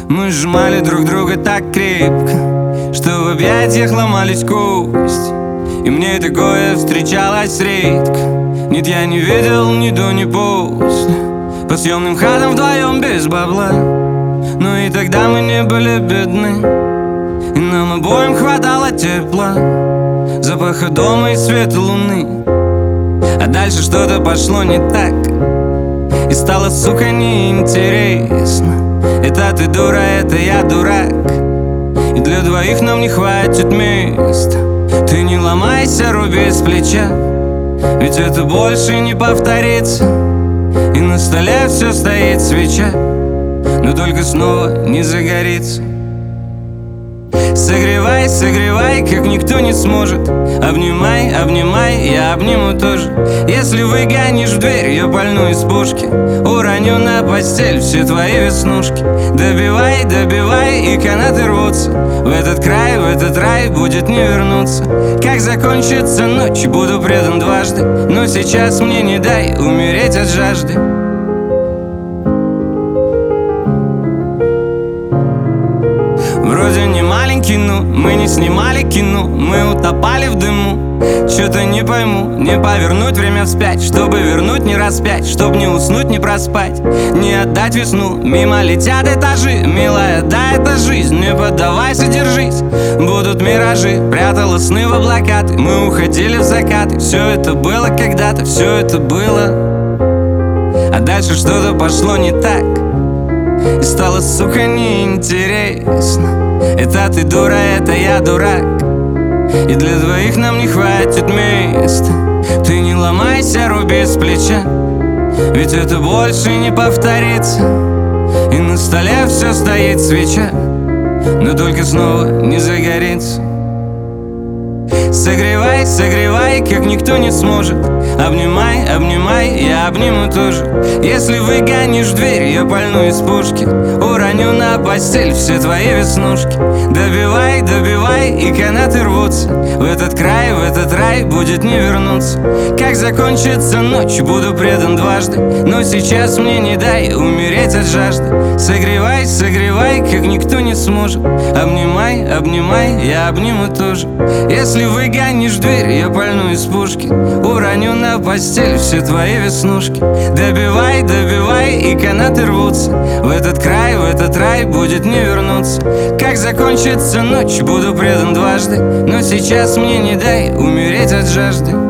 Мы сжимали друг друга так крепко, что в объятиях ломались кости. И мне такое встречалось редко. Нет, я не видел ни до, ни после. По съемным хатам вдвоем без бабла. Но и тогда мы не были бедны, и нам обоим хватало тепла, запаха дома и света луны. А дальше что-то пошло не так, и стало, сука, неинтересно. Это ты дура, это я дурак, и для двоих нам не хватит места. Ты не ломайся, руби с плеча, ведь это больше не повторится. И на столе все стоит свеча, но только снова не загорится. Согревай, согревай, как никто не сможет. Обнимай, обнимай, я обниму тоже. Если выгонишь в дверь, я пальну из пушки, уроню на постель все твои веснушки. Добивай, добивай, и канаты рвутся. В этот край, в этот рай будет не вернуться. Как закончится ночь, буду предан дважды, но сейчас мне не дай умереть от жажды. Вроде не маленький, но мы не снимали кино. Мы утопали в дыму. Чё-то не пойму, не повернуть время вспять, чтобы вернуть не распять, чтоб не уснуть, не проспать, не отдать весну. Мимо летят этажи, милая, да, это жизнь. Не поддавайся, держись, будут миражи. Прятала сны в облака ты, мы уходили в закаты. Все это было когда-то, все это было. А дальше что-то пошло не так, и стало, сука, неинтересно. Это ты дура, это я дурак, и для двоих нам не хватит места. Ты не ломайся, руби с плеча, ведь это больше не повторится. И на столе все стоит свеча, но только снова не загорится. Согревай, согревай, как никто не сможет. Обнимай, обнимай, я обниму тоже. Если выгонишь в дверь, я пальну из пушки, уроню на постель все твои веснушки. Добивай, добивай, и канаты рвутся. В этот край, в этот рай будет не вернуться. Как закончится ночь, буду предан дважды, но сейчас мне не дай умереть от жажды. Согревай, согревай, как никто не сможет. Обнимай, обнимай, я обниму тоже. Если выгонишь в дверь, я пальну из пушки, уроню на постель все твои веснушки. Добивай, добивай, и канаты рвутся. В этот край, в этот рай будет не вернуться. Как закончится ночь, буду предан дважды, но сейчас мне не дай умереть от жажды.